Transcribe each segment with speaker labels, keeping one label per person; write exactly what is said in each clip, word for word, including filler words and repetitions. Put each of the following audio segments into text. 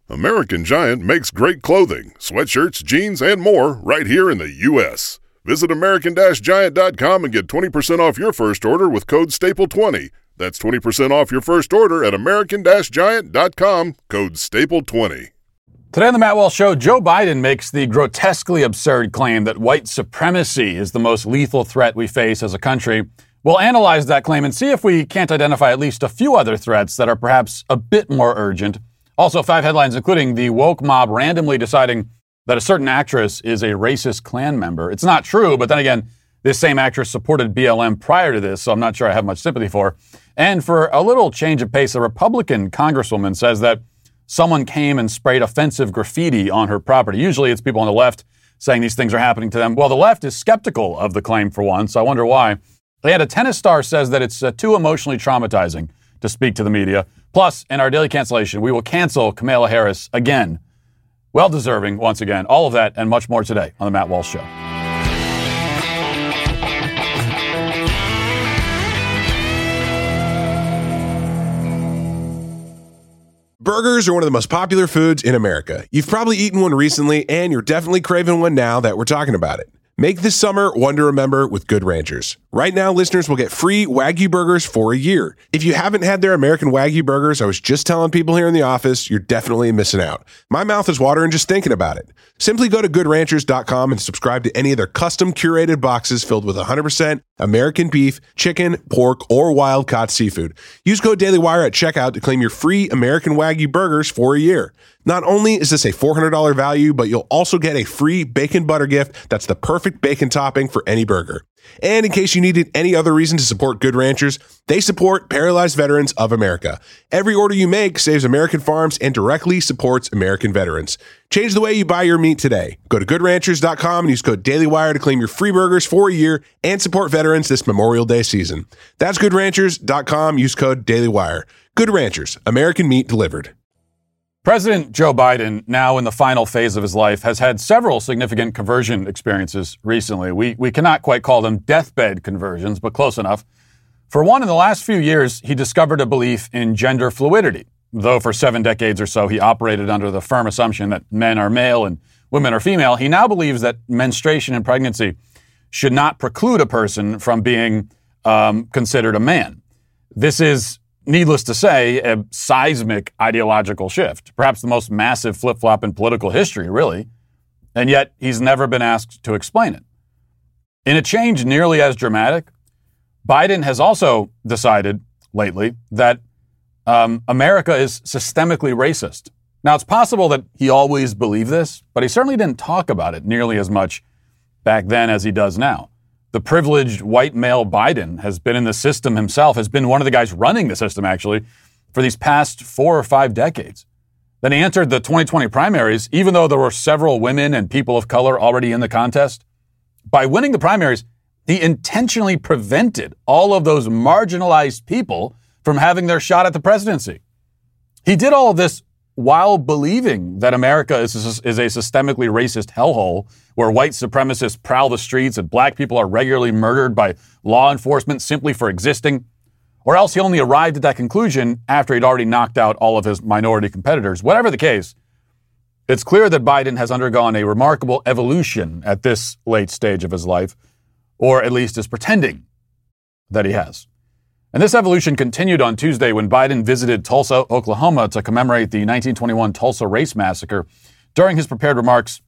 Speaker 1: American Giant makes great clothing, sweatshirts, jeans, and more right here in the U S Visit American Giant dot com and get twenty percent off your first order with code staple twenty. That's twenty percent off your first order at American Giant dot com, code staple twenty.
Speaker 2: Today on the Matt Walsh Show, Joe Biden makes the grotesquely absurd claim that white supremacy is the most lethal threat we face as a country. We'll analyze that claim and see if we can't identify at least a few other threats that are perhaps a bit more urgent. Also, five headlines, including the woke mob randomly deciding that a certain actress is a racist Klan member. It's not true, but then again, this same actress supported B L M prior to this, so I'm not sure I have much sympathy for her. And for a little change of pace, a Republican congresswoman says that someone came and sprayed offensive graffiti on her property. Usually it's people on the left saying these things are happening to them. Well, the left is skeptical of the claim for once, so I wonder why. And a tennis star says that it's uh, too emotionally traumatizing to speak to the media. Plus, in our daily cancellation, we will cancel Kamala Harris again. Well-deserving, once again. All of that and much more today on The Matt Walsh Show.
Speaker 3: Burgers are one of the most popular foods in America. You've probably eaten one recently, and you're definitely craving one now that we're talking about it. Make this summer one to remember with Good Ranchers. Right now, listeners will get free Wagyu burgers for a year. If you haven't had their American Wagyu burgers, I was just telling people here in the office, you're definitely missing out. My mouth is watering just thinking about it. Simply go to good ranchers dot com and subscribe to any of their custom curated boxes filled with one hundred percent American beef, chicken, pork, or wild-caught seafood. Use code DailyWire at checkout to claim your free American Wagyu burgers for a year. Not only is this a four hundred dollars value, but you'll also get a free bacon butter gift that's the perfect bacon topping for any burger. And in case you needed any other reason to support Good Ranchers, they support Paralyzed Veterans of America. Every order you make saves American farms and directly supports American veterans. Change the way you buy your meat today. Go to good ranchers dot com and use code DailyWire to claim your free burgers for a year and support veterans this Memorial Day season. That's good ranchers dot com. Use code DailyWire. Good Ranchers, American meat delivered.
Speaker 2: President Joe Biden, now in the final phase of his life, has had several significant conversion experiences recently. We we cannot quite call them deathbed conversions, but close enough. For one, in the last few years, he discovered a belief in gender fluidity, though for seven decades or so he operated under the firm assumption that men are male and women are female. He now believes that menstruation and pregnancy should not preclude a person from being um, considered a man. This is, needless to say, a seismic ideological shift, perhaps the most massive flip-flop in political history, really. And yet he's never been asked to explain it. In a change nearly as dramatic, Biden has also decided lately that um, America is systemically racist. Now, it's possible that he always believed this, but he certainly didn't talk about it nearly as much back then as he does now. The privileged white male Biden has been in the system himself, has been one of the guys running the system, actually, for these past four or five decades. Then he entered the twenty twenty primaries, even though there were several women and people of color already in the contest. By winning the primaries, he intentionally prevented all of those marginalized people from having their shot at the presidency. He did all of this while believing that America is a, is a systemically racist hellhole where white supremacists prowl the streets and black people are regularly murdered by law enforcement simply for existing. Or else he only arrived at that conclusion after he'd already knocked out all of his minority competitors. Whatever the case, it's clear that Biden has undergone a remarkable evolution at this late stage of his life, or at least is pretending that he has. And this evolution continued on Tuesday when Biden visited Tulsa, Oklahoma to commemorate the nineteen twenty-one Tulsa Race Massacre. During his prepared remarks,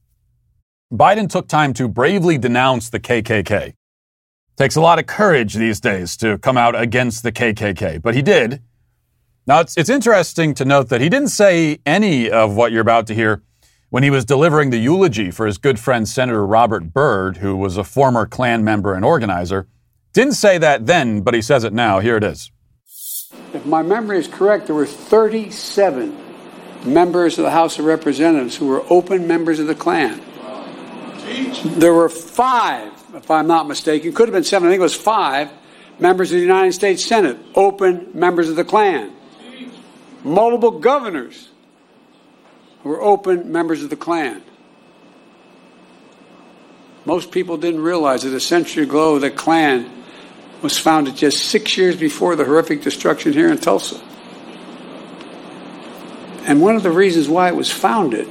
Speaker 2: Biden took time to bravely denounce the K K K. Takes a lot of courage these days to come out against the K K K, but he did. Now, it's, it's interesting to note that he didn't say any of what you're about to hear when he was delivering the eulogy for his good friend Senator Robert Byrd, who was a former Klan member and organizer. Didn't say that then, but he says it now. Here it is.
Speaker 4: If my memory is correct, there were thirty-seven members of the House of Representatives who were open members of the Klan. There were five, if I'm not mistaken, could have been seven, I think it was five, members of the United States Senate, open members of the Klan. Multiple governors who were open members of the Klan. Most people didn't realize that a century ago the Klan was founded just six years before the horrific destruction here in Tulsa. And one of the reasons why it was founded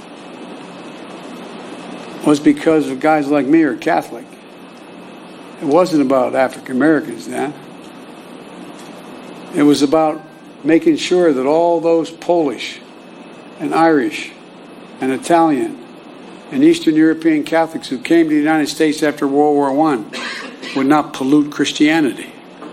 Speaker 4: was because of guys like me who are Catholic. It wasn't about African Americans then. It was about making sure that all those Polish and Irish and Italian and Eastern European Catholics who came to the United States after World War One would not pollute Christianity.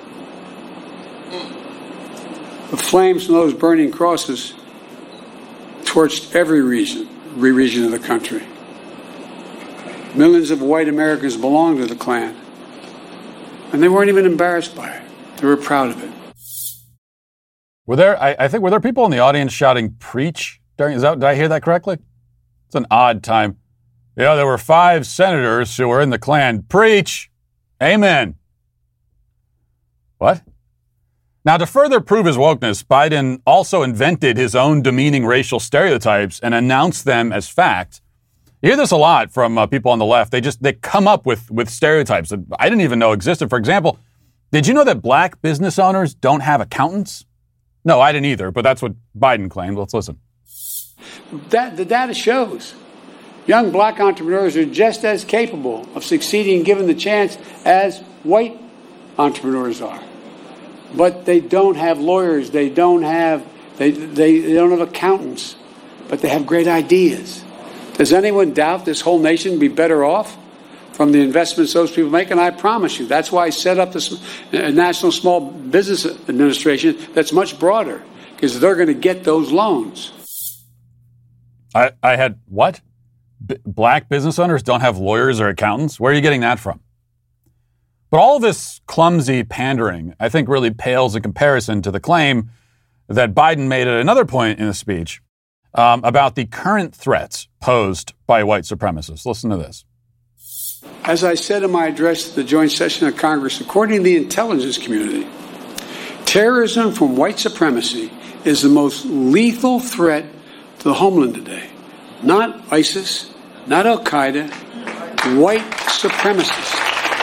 Speaker 4: The flames from those burning crosses torched every region, every region of the country. Millions of white Americans belonged to the Klan, and they weren't even embarrassed by it. They were proud of it.
Speaker 2: Were there, I, I think, were there people in the audience shouting "preach" during, is that, did I hear that correctly? It's an odd time. Yeah, there were five senators who were in the Klan. Preach! Amen. What? Now, to further prove his wokeness, Biden also invented his own demeaning racial stereotypes and announced them as fact. You hear this a lot from uh, people on the left. They just, they come up with, with stereotypes that I didn't even know existed. For example, did you know that black business owners don't have accountants? No, I didn't either, but that's what Biden claimed. Let's listen.
Speaker 4: That, the data shows young black entrepreneurs are just as capable of succeeding given the chance as white entrepreneurs are. But they don't have lawyers, they don't have they, they, they don't have accountants, but they have great ideas. Does anyone doubt this whole nation would be better off from the investments those people make? And I promise you, that's why I set up this uh, National Small Business Administration that's much broader, because they're going to get those loans.
Speaker 2: I, I had, what? B- black business owners don't have lawyers or accountants? Where are you getting that from? But all of this clumsy pandering, I think, really pales in comparison to the claim that Biden made at another point in the speech um, about the current threats posed by white supremacists. Listen to this.
Speaker 4: As I said in my address to the joint session of Congress, according to the intelligence community, terrorism from white supremacy is the most lethal threat to the homeland today. Not ISIS, not Al-Qaeda, white supremacists.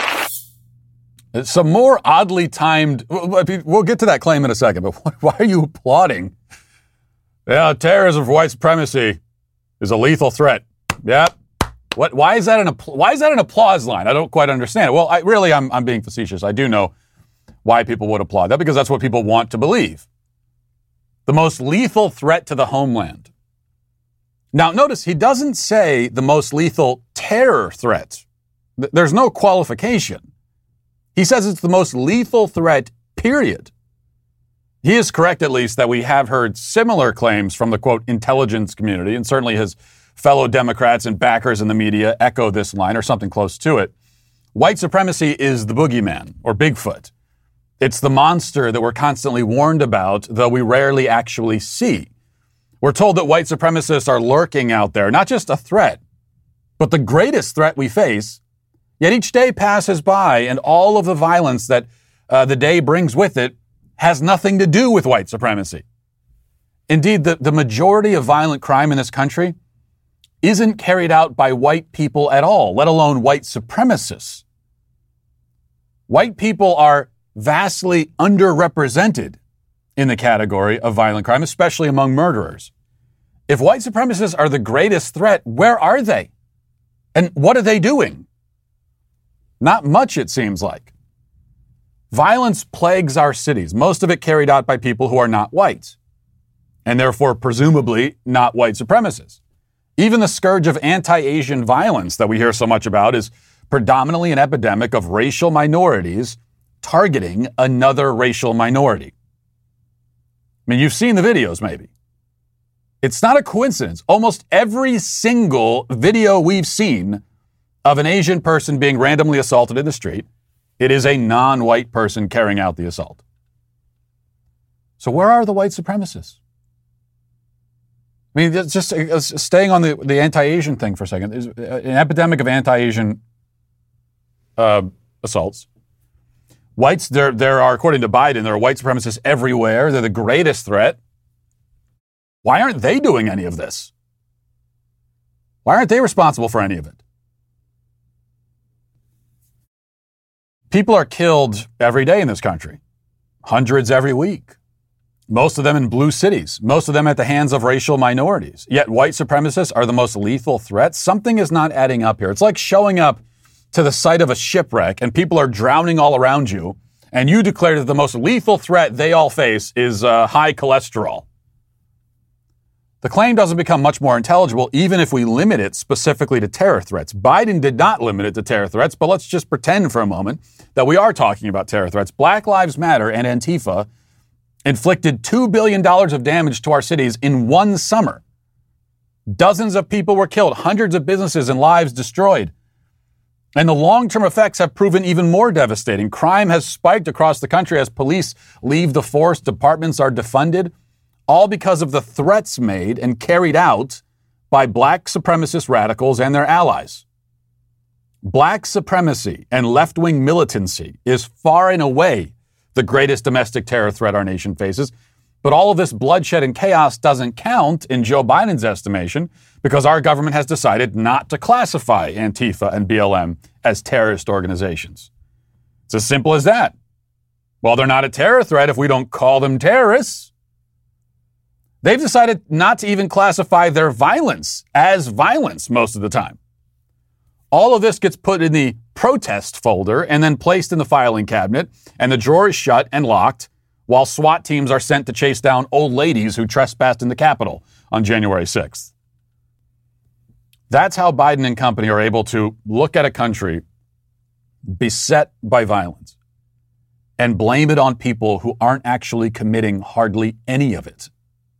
Speaker 2: Some more oddly timed, we'll get to that claim in a second, but why are you applauding? Yeah, terrorism for white supremacy is a lethal threat. Yep. What? Why is that an why is that an applause line? I don't quite understand it. Well, I really, I'm I'm being facetious. I do know why people would applaud that, because that's what people want to believe. The most lethal threat to the homeland. Now, notice he doesn't say the most lethal terror threat. There's no qualification. He says it's the most lethal threat, period. He is correct, at least, that we have heard similar claims from the, quote, intelligence community, and certainly his fellow Democrats and backers in the media echo this line or something close to it. White supremacy is the boogeyman, or Bigfoot. It's the monster that we're constantly warned about, though we rarely actually see. We're told that white supremacists are lurking out there, not just a threat, but the greatest threat we face. Yet each day passes by, and all of the violence that uh, the day brings with it has nothing to do with white supremacy. Indeed, the, the majority of violent crime in this country isn't carried out by white people at all, let alone white supremacists. White people are vastly underrepresented in the category of violent crime, especially among murderers. If white supremacists are the greatest threat, where are they? And what are they doing? Not much, it seems like. Violence plagues our cities, most of it carried out by people who are not white, and therefore presumably not white supremacists. Even the scourge of anti-Asian violence that we hear so much about is predominantly an epidemic of racial minorities targeting another racial minority. I mean, you've seen the videos, maybe. It's not a coincidence. Almost every single video we've seen of an Asian person being randomly assaulted in the street, it is a non-white person carrying out the assault. So where are the white supremacists? I mean, just uh, staying on the, the anti-Asian thing for a second. There's an epidemic of anti-Asian uh, assaults. Whites, there, there are, according to Biden, there are white supremacists everywhere. They're the greatest threat. Why aren't they doing any of this? Why aren't they responsible for any of it? People are killed every day in this country. Hundreds every week. most of them in blue cities, most of them at the hands of racial minorities. Yet white supremacists are the most lethal threats. Something is not adding up here. It's like showing up to the site of a shipwreck and people are drowning all around you, and you declare that the most lethal threat they all face is uh, high cholesterol. The claim doesn't become much more intelligible even if we limit it specifically to terror threats. Biden did not limit it to terror threats, but let's just pretend for a moment that we are talking about terror threats. Black Lives Matter and Antifa inflicted two billion dollars of damage to our cities in one summer. Dozens of people were killed, hundreds of businesses and lives destroyed. And the long-term effects have proven even more devastating. Crime has spiked across the country as police leave the force, departments are defunded, all because of the threats made and carried out by black supremacist radicals and their allies. Black supremacy and left-wing militancy is far and away the greatest domestic terror threat our nation faces. But all of this bloodshed and chaos doesn't count in Joe Biden's estimation because our government has decided not to classify Antifa and B L M as terrorist organizations. It's as simple as that. Well, they're not a terror threat if we don't call them terrorists. They've decided not to even classify their violence as violence most of the time. All of this gets put in the protest folder and then placed in the filing cabinet, and the drawer is shut and locked while SWAT teams are sent to chase down old ladies who trespassed in the Capitol on January sixth. That's how Biden and company are able to look at a country beset by violence and blame it on people who aren't actually committing hardly any of it.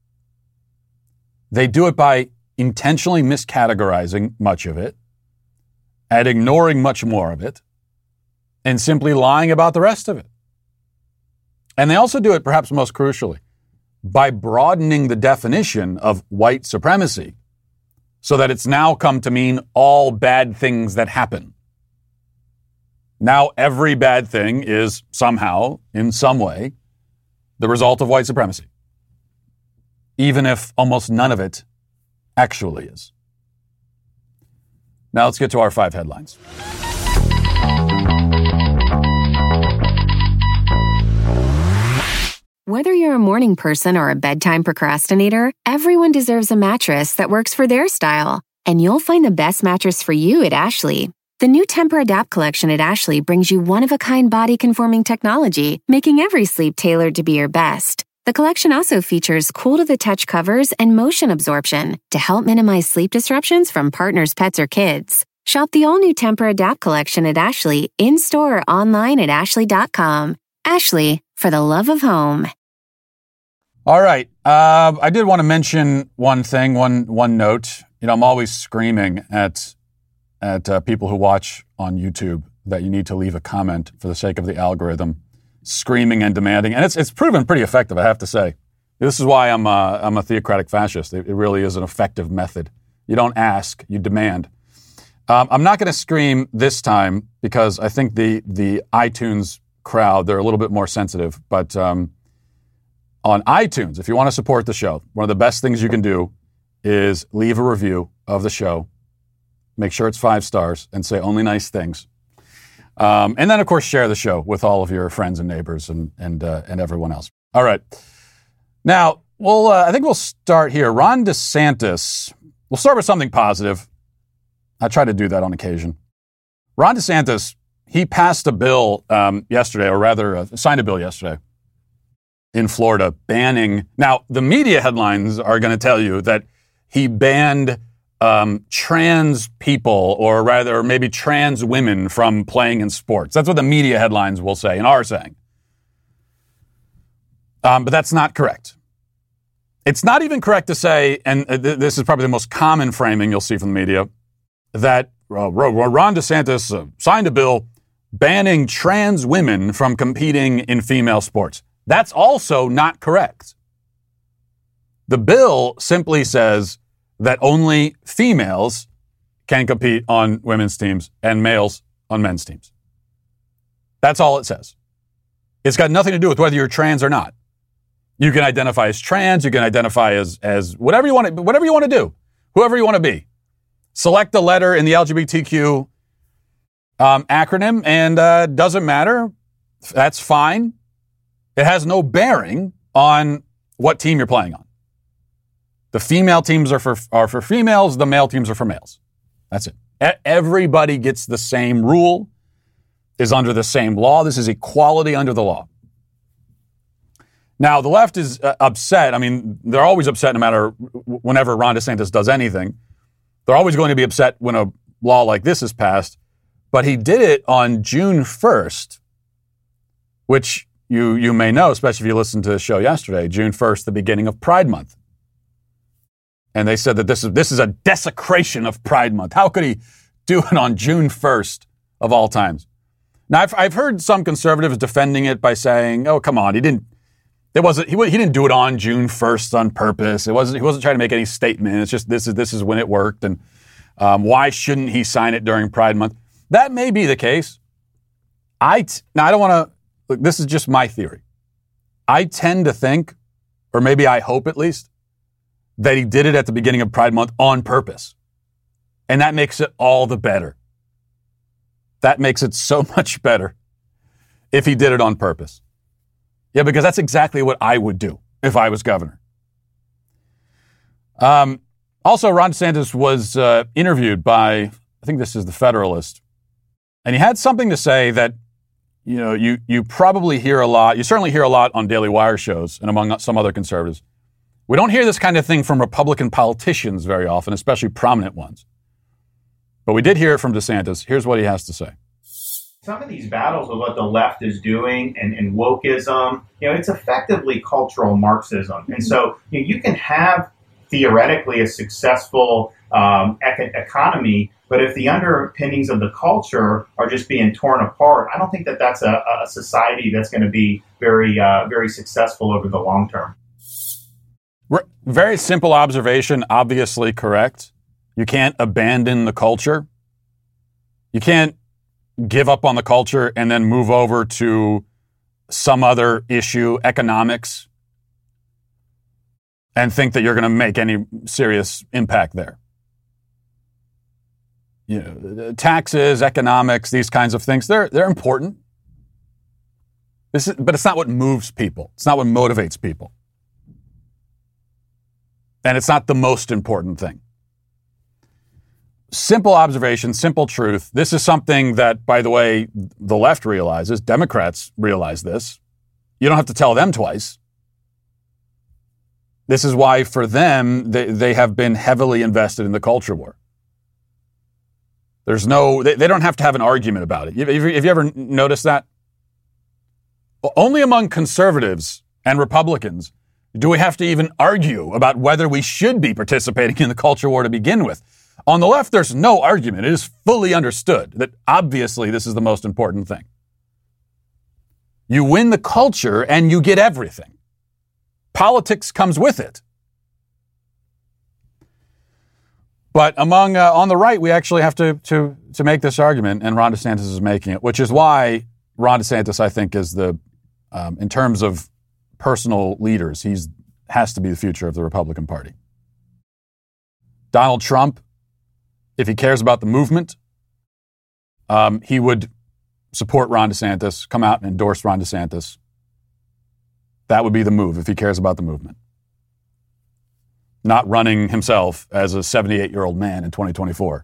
Speaker 2: They do it by intentionally miscategorizing much of it and ignoring much more of it and simply lying about the rest of it. And they also do it, perhaps most crucially, by broadening the definition of white supremacy so that it's now come to mean all bad things that happen. Now every bad thing is somehow, in some way, the result of white supremacy, even if almost none of it actually is. Now let's get to our five headlines.
Speaker 5: Whether you're a morning person or a bedtime procrastinator, everyone deserves a mattress that works for their style. And you'll find the best mattress for you at Ashley. The new Tempur-Adapt collection at Ashley brings you one-of-a-kind body-conforming technology, making every sleep tailored to be your best. The collection also features cool-to-the-touch covers and motion absorption to help minimize sleep disruptions from partners, pets, or kids. Shop the all-new Tempur-Adapt collection at Ashley, in-store or online at ashley dot com. Ashley, for the love of home.
Speaker 2: All right. Uh, I did want to mention one thing, one one note. You know, I'm always screaming at at uh, people who watch on YouTube that you need to leave a comment for the sake of the algorithm. Screaming and demanding, and it's it's proven pretty effective, I have to say. This is why I'm uh, I'm a theocratic fascist. It, it really is an effective method. You don't ask, you demand. Um, I'm not going to scream this time because I think the the iTunes crowd, they're a little bit more sensitive. But um, on iTunes, if you want to support the show, one of the best things you can do is leave a review of the show. Make sure it's five stars and say only nice things. Um, and then, of course, share the show with all of your friends and neighbors and and uh, and everyone else. All right. Now, we'll, uh, I think we'll start here. Ron DeSantis, we'll start with something positive. I try to do that on occasion. Ron DeSantis, he passed a bill um, yesterday, or rather uh, signed a bill yesterday in Florida banning. Now, the media headlines are going to tell you that he banned Um, trans people, or rather maybe trans women, from playing in sports. That's what the media headlines will say and are saying. Um, but that's not correct. It's not even correct to say, and th- this is probably the most common framing you'll see from the media, that uh, Ron DeSantis uh, signed a bill banning trans women from competing in female sports. That's also not correct. The bill simply says that only females can compete on women's teams and males on men's teams. That's all it says. It's got nothing to do with whether you're trans or not. You can identify as trans, you can identify as as whatever you want to, whatever you want to do, whoever you want to be. Select the letter in the L G B T Q um, acronym, and uh, doesn't matter. That's fine. It has no bearing on what team you're playing on. The female teams are for are for females. The male teams are for males. That's it. Everybody gets the same rule, is under the same law. This is equality under the law. Now, the left is uh, upset. I mean, they're always upset no matter whenever Ron DeSantis does anything. They're always going to be upset when a law like this is passed. But he did it on June first, which you you may know, especially if you listened to the show yesterday, June first, the beginning of Pride Month. And they said that this is this is a desecration of Pride Month. How could he do it on June first of all times? Now, I've, I've heard some conservatives defending it by saying, "Oh, come on, he didn't. It wasn't. He, he didn't do it on June first on purpose. It wasn't. He wasn't trying to make any statement. It's just this is this is when it worked. And um, why shouldn't he sign it during Pride Month?" That may be the case. I t- now I don't want to. Look, this is just my theory. I tend to think, or maybe I hope at least, that he did it at the beginning of Pride Month on purpose. And that makes it all the better. That makes it so much better if he did it on purpose. Yeah, because that's exactly what I would do if I was governor. Um, also, Ron DeSantis was uh, interviewed by, I think this is the Federalist, and he had something to say that, you know, you you probably hear a lot. You certainly hear a lot on Daily Wire shows and among some other conservatives. We don't hear this kind of thing from Republican politicians very often, especially prominent ones. But we did hear it from DeSantis. Here's what he has to say.
Speaker 6: Some of these battles with what the left is doing and, and wokeism, you know, it's effectively cultural Marxism. And so you know, you can have theoretically a successful um, ec- economy, but if the underpinnings of the culture are just being torn apart, I don't think that that's a, a society that's going to be very, uh, very successful over the long term.
Speaker 2: Very simple observation, obviously correct. You can't abandon the culture. You can't give up on the culture and then move over to some other issue, economics, and think that you're going to make any serious impact there. You know, taxes, economics, these kinds of things, they're they're important. This is, but it's not what moves people. It's not what motivates people. And it's not the most important thing. Simple observation, simple truth. This is something that, by the way, the left realizes. Democrats realize this. You don't have to tell them twice. This is why, for them, they, they have been heavily invested in the culture war. There's no, they, they don't have to have an argument about it. Have you, have you ever noticed that? Only among conservatives and Republicans do we have to even argue about whether we should be participating in the culture war to begin with. On the left, there's no argument. It is fully understood that obviously this is the most important thing. You win the culture and you get everything. Politics comes with it. But among uh, on the right, we actually have to, to, to make this argument, and Ron DeSantis is making it, which is why Ron DeSantis, I think, is the, um, in terms of personal leaders, he's has to be the future of the Republican Party. Donald Trump, if he cares about the movement, um, he would support Ron DeSantis, come out and endorse Ron DeSantis. That would be the move if he cares about the movement. Not running himself as a seventy-eight-year-old man in twenty twenty-four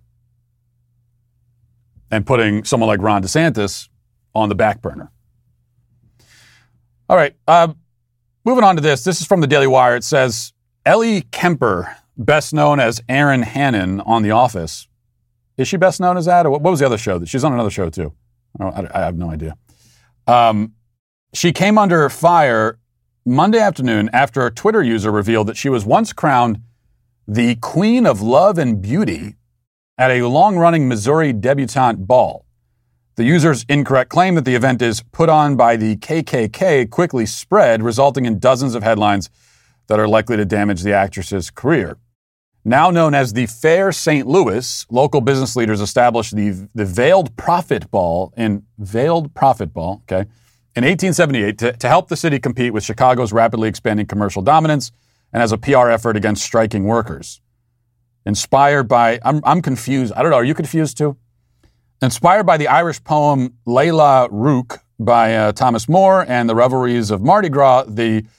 Speaker 2: and putting someone like Ron DeSantis on the back burner. All right. Uh, moving on to this. This is from the Daily Wire. It says, Ellie Kemper, best known as Erin Hannon on The Office. Is she best known as that? Or what was the other show? She's on another show, too. I, I have no idea. Um, she came under fire Monday afternoon after a Twitter user revealed that she was once crowned the Queen of Love and Beauty at a long-running Missouri debutante ball. The user's incorrect claim that the event is put on by the K K K quickly spread, resulting in dozens of headlines that are likely to damage the actress's career. Now known as the Fair Saint Louis, local business leaders established the, the Veiled Prophet Ball in Veiled Prophet Ball, okay, in eighteen seventy-eight to, to help the city compete with Chicago's rapidly expanding commercial dominance and as a P R effort against striking workers. Inspired by, I'm, I'm confused. I don't know. Are you confused too? Inspired by the Irish poem Layla Rookh by uh, Thomas More and the revelries of Mardi Gras, the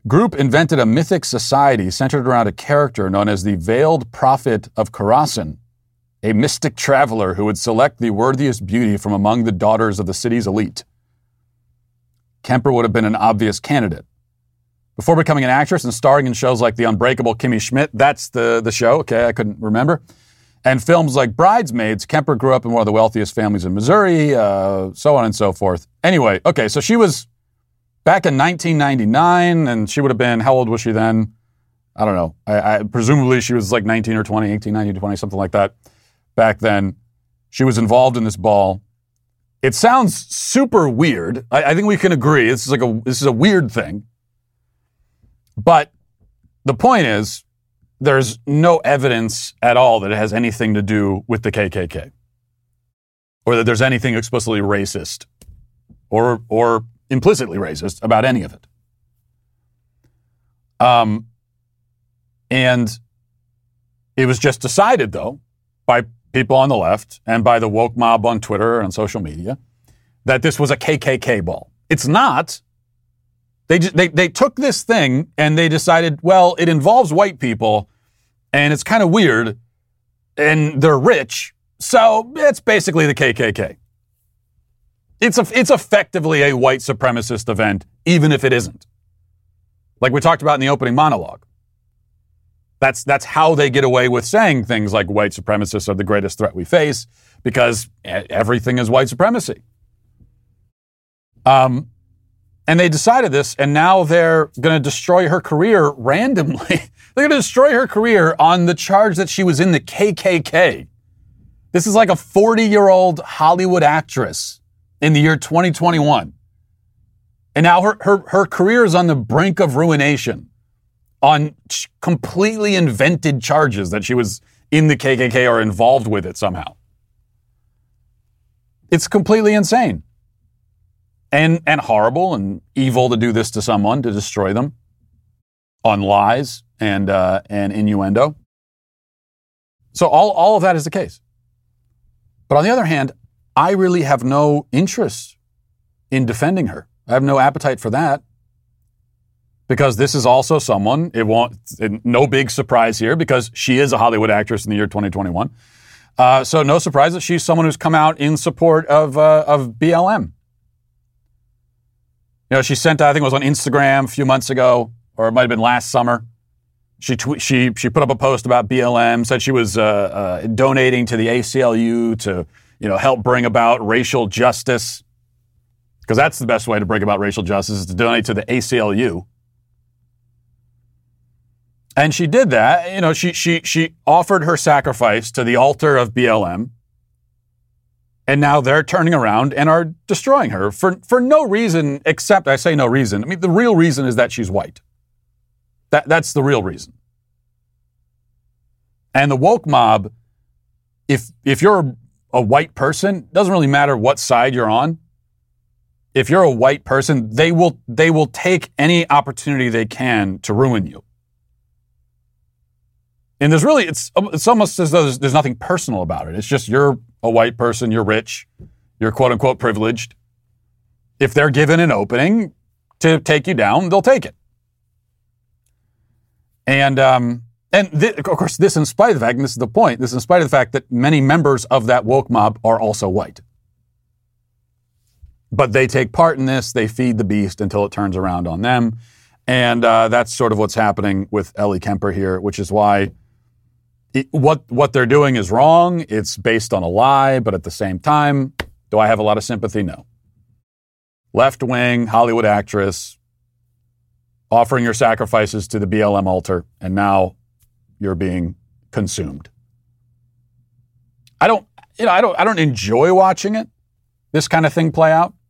Speaker 2: group invented a mythic society centered around a character known as the Veiled Prophet of Khorasan, a mystic traveler who would select the worthiest beauty from among the daughters of the city's elite. Kemper would have been an obvious candidate. Before becoming an actress and starring in shows like The Unbreakable Kimmy Schmidt, that's the, the show, okay, I couldn't remember, and films like Bridesmaids, Kemper grew up in one of the wealthiest families in Missouri, uh, so on and so forth. Anyway, okay, so she was back in nineteen ninety-nine, and she would have been, how old was she then? I don't know. I, I presumably she was like nineteen or twenty, eighteen, nineteen, twenty, something like that. Back then, she was involved in this ball. It sounds super weird. I, I think we can agree. This is like a this is a weird thing. But the point is, there's no evidence at all that it has anything to do with the K K K, or that there's anything explicitly racist, or or implicitly racist about any of it. Um, and it was just decided, though, by people on the left and by the woke mob on Twitter and social media, that this was a K K K ball. It's not. They, they, they took this thing and they decided, well, it involves white people and it's kind of weird and they're rich, so it's basically the K K K. It's a, it's effectively a white supremacist event, even if it isn't. Like we talked about in the opening monologue. That's that's how they get away with saying things like white supremacists are the greatest threat we face, because everything is white supremacy. Um, and they decided this, and now they're going to destroy her career randomly. They're going to destroy her career on the charge that she was in the K K K. This is like a forty-year-old Hollywood actress in the year twenty twenty-one. And now her, her, her career is on the brink of ruination on completely invented charges that she was in the K K K or involved with it somehow. It's completely insane. And and horrible and evil to do this to someone, to destroy them on lies and uh, and innuendo. So all, all of that is the case. But on the other hand, I really have no interest in defending her. I have no appetite for that. Because this is also someone, it won't, it, no big surprise here, because she is a Hollywood actress in the year twenty twenty-one. Uh, so no surprise that she's someone who's come out in support of uh, of B L M. You know, she sent, I think it was on Instagram a few months ago, or it might have been last summer. She tw- she she put up a post about B L M, said she was uh, uh, donating to the A C L U to, you know, help bring about racial justice, because that's the best way to bring about racial justice, is to donate to the A C L U. And she did that. You know, she she she offered her sacrifice to the altar of B L M. And now they're turning around and are destroying her for, for no reason, except, I say no reason. I mean, the real reason is that she's white. That that's the real reason. And the woke mob, if if you're a white person, doesn't really matter what side you're on. If you're a white person, they will they will take any opportunity they can to ruin you. And there's really, it's it's almost as though there's, there's nothing personal about it. It's just you're a white person, you're rich, you're quote unquote privileged. If they're given an opening to take you down, they'll take it. And um, and th- of course, this in spite of the fact, and this is the point, this in spite of the fact that many members of that woke mob are also white. But they take part in this, they feed the beast until it turns around on them. And uh, that's sort of what's happening with Ellie Kemper here, which is why It, what what they're doing is wrong. It's based on a lie, but at the same time, do I have a lot of sympathy? No. Left-wing, Hollywood actress, offering your sacrifices to the B L M altar, and now you're being consumed. I don't, you know, I don't, I don't enjoy watching it, this kind of thing play out.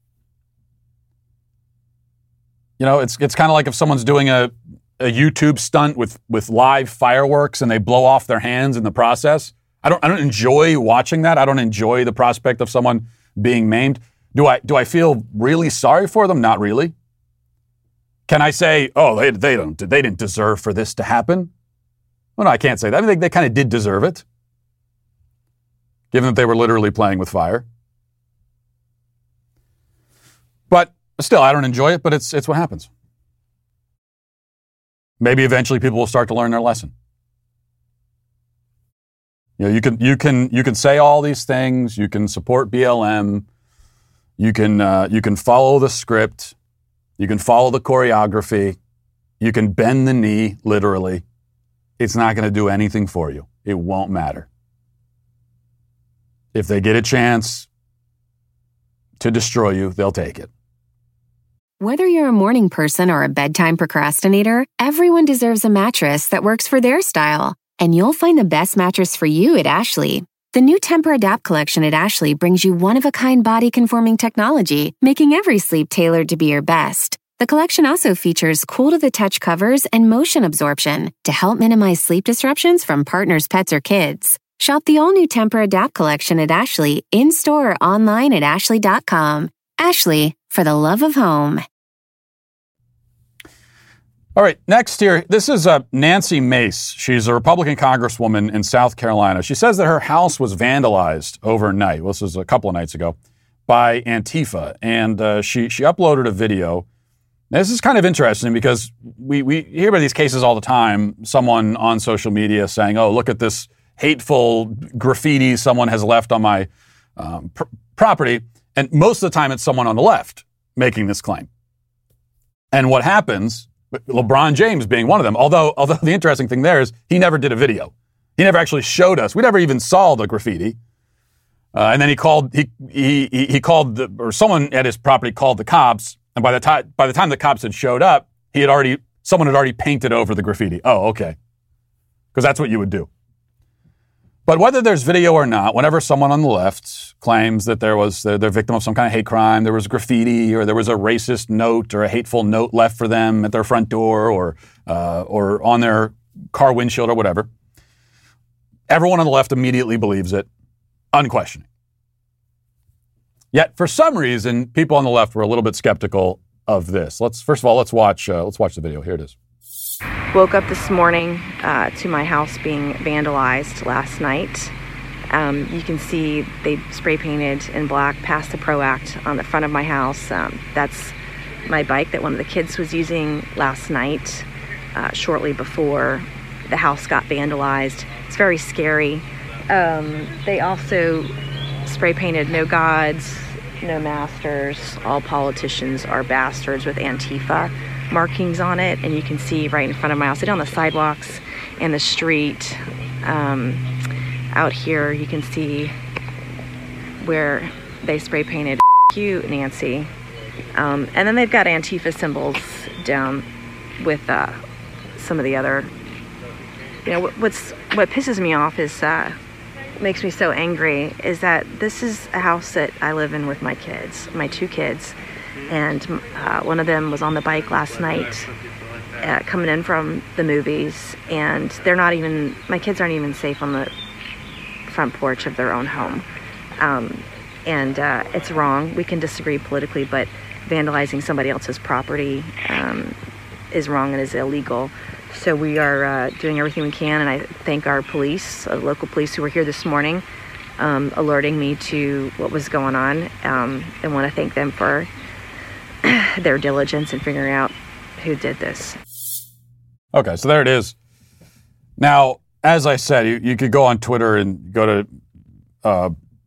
Speaker 2: You know, it's it's kind of like if someone's doing a a YouTube stunt with, with live fireworks and they blow off their hands in the process. I don't I don't enjoy watching that. I don't enjoy the prospect of someone being maimed. Do I do I feel really sorry for them? Not really. Can I say, oh, they they don't they didn't deserve for this to happen? Well, no, I can't say that. I mean, they, they kind of did deserve it, given that they were literally playing with fire. But still, I don't enjoy it, but it's it's what happens. maybe eventually people will start to learn their lesson. You know, you can you can you can say all these things. You can support B L M. You can uh, you can follow the script. You can follow the choreography. You can bend the knee, literally. It's not going to do anything for you. It won't matter. If they get a chance to destroy you, they'll take it.
Speaker 5: Whether you're a morning person or a bedtime procrastinator, everyone deserves a mattress that works for their style. And you'll find the best mattress for you at Ashley. The new Tempur-Adapt collection at Ashley brings you one-of-a-kind body-conforming technology, making every sleep tailored to be your best. The collection also features cool-to-the-touch covers and motion absorption to help minimize sleep disruptions from partners, pets, or kids. Shop the all-new Tempur-Adapt collection at Ashley, in-store or online at ashley dot com. Ashley, for the love of home.
Speaker 2: All right, next here, this is uh, Nancy Mace. She's a Republican congresswoman in South Carolina. She says that her house was vandalized overnight. Well, this was a couple of nights ago by Antifa, and uh, she she uploaded a video. Now, this is kind of interesting because we, we hear about these cases all the time. Someone on social media saying, oh, look at this hateful graffiti someone has left on my um, pr- property. And most of the time, it's someone on the left making this claim. And what happens... LeBron James being one of them. Although, although the interesting thing there is he never did a video. He never actually showed us. We never even saw the graffiti. Uh, and then he called. He he he called the, or someone at his property called the cops. And by the time by the time the cops had showed up, he had already someone had already painted over the graffiti. Oh, okay, because that's what you would do. But whether there's video or not, whenever someone on the left claims that there was they're, they're victim of some kind of hate crime, there was graffiti, or there was a racist note or a hateful note left for them at their front door, or uh, or on their car windshield, or whatever, everyone on the left immediately believes it, unquestioning. Yet, for some reason, people on the left were a little bit skeptical of this. Let's first of all let's watch uh, let's watch the video. Here it is.
Speaker 7: Woke up this morning uh, to my house being vandalized last night. Um, you can see they spray painted in black past the PRO Act on the front of my house. Um, that's my bike that one of the kids was using last night, uh, shortly before the house got vandalized. It's very scary. Um, they also spray painted "No Gods, No Masters, All Politicians Are Bastards" with Antifa markings on it, and you can see right in front of my house, on the sidewalks and the street. Um, out here, you can see where they spray painted "You, Nancy," um, and then they've got Antifa symbols down with uh, some of the other. You know, what's what pisses me off is uh, makes me so angry is that this is a house that I live in with my kids, my two kids. And uh, one of them was on the bike last night uh, coming in from the movies, and they're not even, my kids aren't even safe on the front porch of their own home. Um, and uh, it's wrong. We can disagree politically, but vandalizing somebody else's property um, is wrong and is illegal. So we are uh, doing everything we can, and I thank our police, uh, local police who were here this morning, um, alerting me to what was going on, um, and want to thank them for their diligence in figuring out who did this.
Speaker 2: Okay, so there it is. Now, as I said, you, you could go on Twitter and go to uh,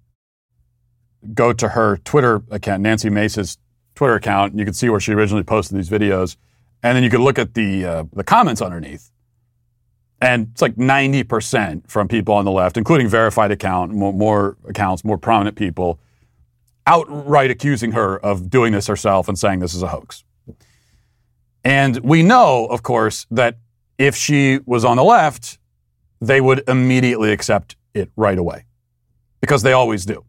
Speaker 2: go to her Twitter account, Nancy Mace's Twitter account, and you can see where she originally posted these videos. And then you could look at the uh, the comments underneath. And it's like ninety percent from people on the left, including verified account, more, more accounts, more prominent people, outright accusing her of doing this herself and saying this is a hoax. And we know, of course, that if she was on the left, they would immediately accept it right away, because they always do.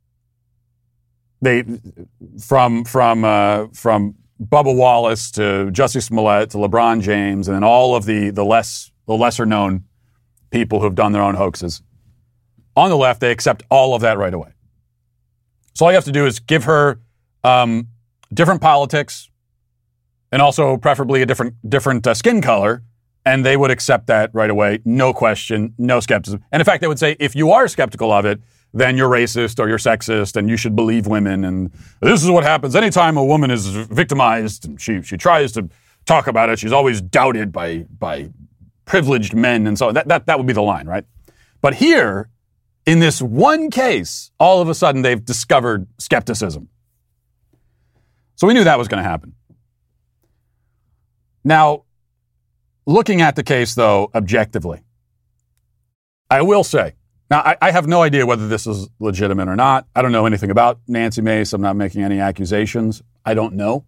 Speaker 2: They, from from uh, from Bubba Wallace to Jussie Smollett to LeBron James, and then all of the the less the lesser known people who've done their own hoaxes. On the left, they accept all of that right away. So all you have to do is give her um, different politics, and also preferably a different different uh, skin color, and they would accept that right away, no question, no skepticism. And in fact, they would say, if you are skeptical of it, then you're racist or you're sexist, and you should believe women. And this is what happens anytime a woman is victimized, and she she tries to talk about it. She's always doubted by by privileged men, and so that that that would be the line, right? But here, in this one case, all of a sudden they've discovered skepticism. So we knew that was going to happen. Now, looking at the case, though, objectively, I will say, now I, I have no idea whether this is legitimate or not. I don't know anything about Nancy Mace. I'm not making any accusations. I don't know.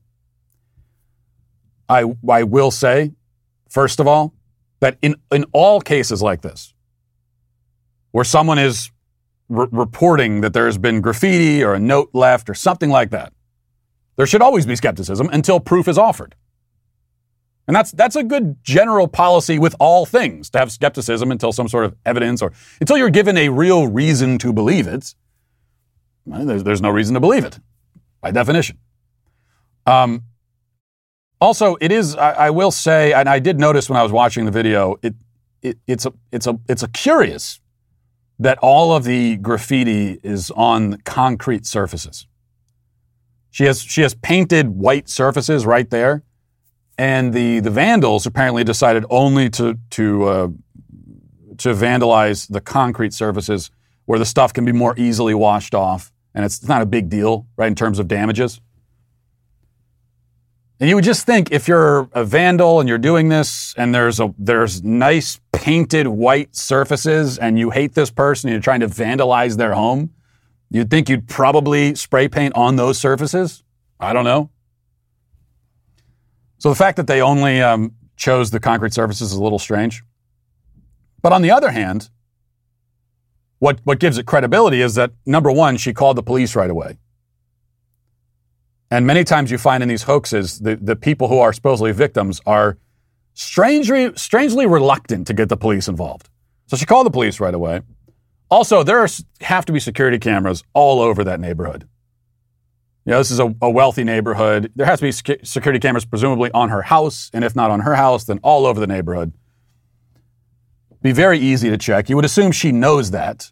Speaker 2: I, I will say, first of all, that in, in all cases like this, where someone is re- reporting that there's been graffiti or a note left or something like that, there should always be skepticism until proof is offered. And that's that's a good general policy with all things, to have skepticism until some sort of evidence or until you're given a real reason to believe it. Well, there's, there's no reason to believe it, by definition. Um, also, it is, I, I will say, and I did notice when I was watching the video, it, it it's a it's a it's a curious that all of the graffiti is on concrete surfaces. She has she has painted white surfaces right there. And the, the vandals apparently decided only to to uh, to vandalize the concrete surfaces where the stuff can be more easily washed off, and it's not a big deal, right, in terms of damages. And you would just think if you're a vandal and you're doing this, and there's a there's nice painted white surfaces, and you hate this person and you're trying to vandalize their home, you'd think you'd probably spray paint on those surfaces. I don't know. So the fact that they only um, chose the concrete surfaces is a little strange. But on the other hand, what, what gives it credibility is that, number one, she called the police right away. And many times you find in these hoaxes, the, the people who are supposedly victims are strangely, strangely reluctant to get the police involved. So she called the police right away. Also, there are, have to be security cameras all over that neighborhood. You know, this is a, a wealthy neighborhood. There has to be sec- security cameras presumably on her house, and if not on her house, then all over the neighborhood. Be very easy to check. You would assume she knows that.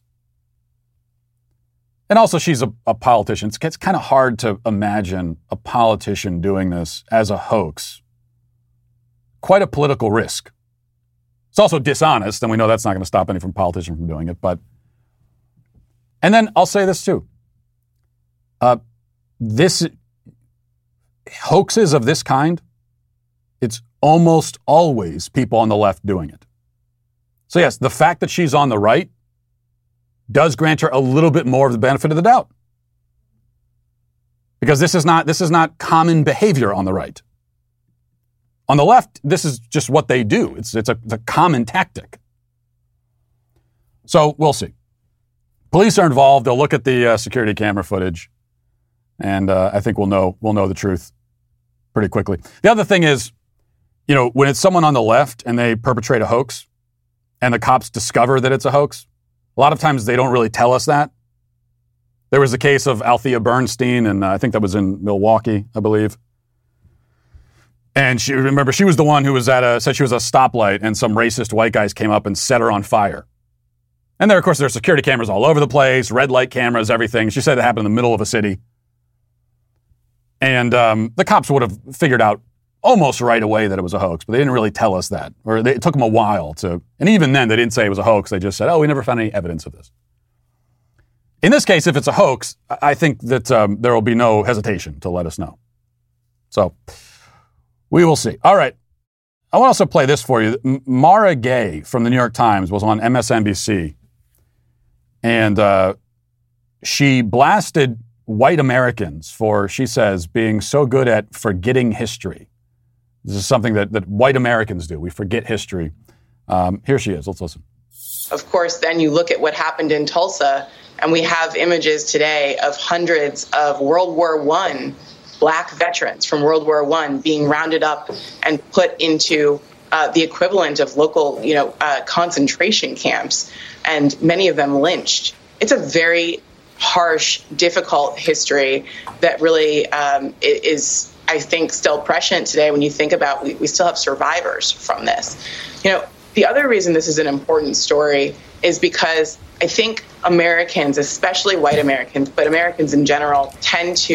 Speaker 2: And also, she's a, a politician. It's, it's kind of hard to imagine a politician doing this as a hoax. Quite a political risk. It's also dishonest, and we know that's not going to stop any from politician from doing it. But, and then I'll say this too. Uh, This hoaxes of this kind, it's almost always people on the left doing it. So yes, the fact that she's on the right does grant her a little bit more of the benefit of the doubt. Because this is not this is not common behavior on the right. On the left, this is just what they do. It's it's a, it's a common tactic. So we'll see. Police are involved. They'll look at the uh, security camera footage. And uh, I think we'll know we'll know the truth pretty quickly. The other thing is, you know, when it's someone on the left and they perpetrate a hoax and the cops discover that it's a hoax, a lot of times they don't really tell us that. There was a case of Althea Bernstein, and uh, I think that was in Milwaukee, I believe. And she remember she was the one who was at a said she was at a stoplight, and some racist white guys came up and set her on fire. And there, of course, there are security cameras all over the place, red light cameras, everything. She said it happened in the middle of a city. And um, the cops would have figured out almost right away that it was a hoax, but they didn't really tell us that. Or they, it took them a while to, and even then they didn't say it was a hoax. They just said, oh, we never found any evidence of this. In this case, if it's a hoax, I think that um, there will be no hesitation to let us know. So we will see. All right. I want to also play this for you. M- Mara Gay from the New York Times was on M S N B C, and uh, she blasted white Americans for, she says, being so good at forgetting history. This is something that, that white Americans do. We forget history. Um, here she is. Let's listen.
Speaker 8: Of course, then you look at what happened in Tulsa, and we have images today of hundreds of World War One black veterans from World War One being rounded up and put into uh, the equivalent of local, you know, uh, concentration camps, and many of them lynched. It's a very harsh, difficult history that really um, is, I think, still prescient today when you think about we, we still have survivors from this. You know, the other reason this is an important story is because I think Americans, especially white Americans, but Americans in general, tend to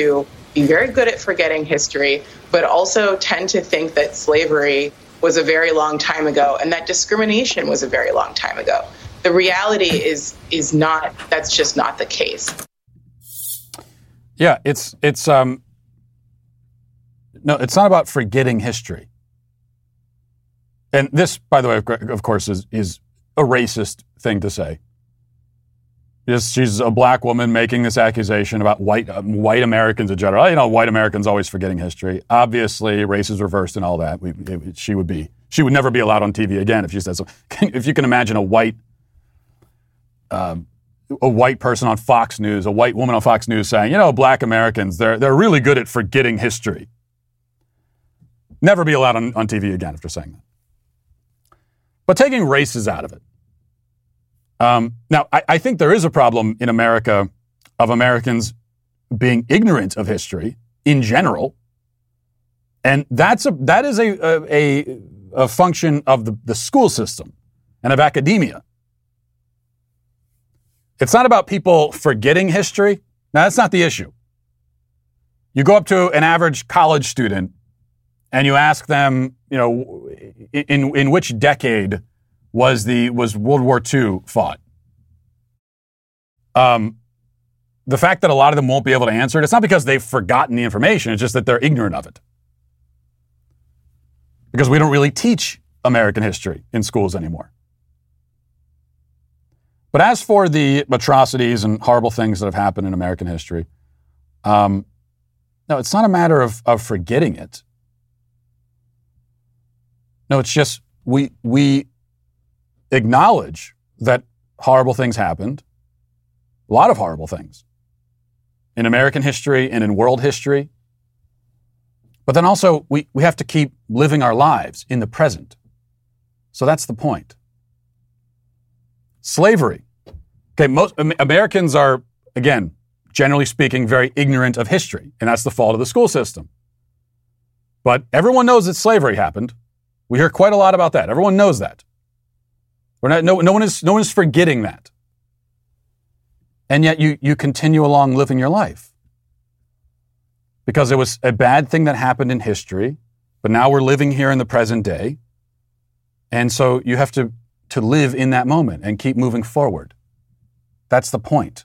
Speaker 8: be very good at forgetting history, but also tend to think that slavery was a very long time ago and that discrimination was a very long time ago. The reality is is not, that's just not the case.
Speaker 2: Yeah, it's it's um no, it's not about forgetting history. And this, by the way, of course, is is a racist thing to say. Yes, she's a black woman making this accusation about white um, white Americans in general. You know, white Americans always forgetting history. Obviously, race is reversed and all that. We, it, she would be, she would never be allowed on T V again if she said so. If you can imagine a white, um, a white person on Fox News, a white woman on Fox News saying, you know, black Americans, they're they're really good at forgetting history. Never be allowed on, on T V again after saying that. But taking races out of it. Um, now, I, I think there is a problem in America of Americans being ignorant of history in general, and that's a that is a a, a function of the, the school system and of academia. It's not about people forgetting history. Now, that's not the issue. You go up to an average college student and you ask them, you know, in in which decade was the was World War Two fought? Um, the fact that a lot of them won't be able to answer it, it's not because they've forgotten the information, it's just that they're ignorant of it. Because we don't really teach American history in schools anymore. But as for the atrocities and horrible things that have happened in American history, um, no, it's not a matter of, of forgetting it. No, it's just we we acknowledge that horrible things happened, a lot of horrible things, in American history and in world history. But then also, we, we have to keep living our lives in the present. So that's the point. Slavery. Okay, most Americans are, again, generally speaking, very ignorant of history, and that's the fault of the school system. But everyone knows that slavery happened. We hear quite a lot about that. Everyone knows that. We're not, no, no one is, no one is forgetting that. And yet you, you continue along living your life. Because it was a bad thing that happened in history, but now we're living here in the present day. And so you have to, to live in that moment and keep moving forward. That's the point.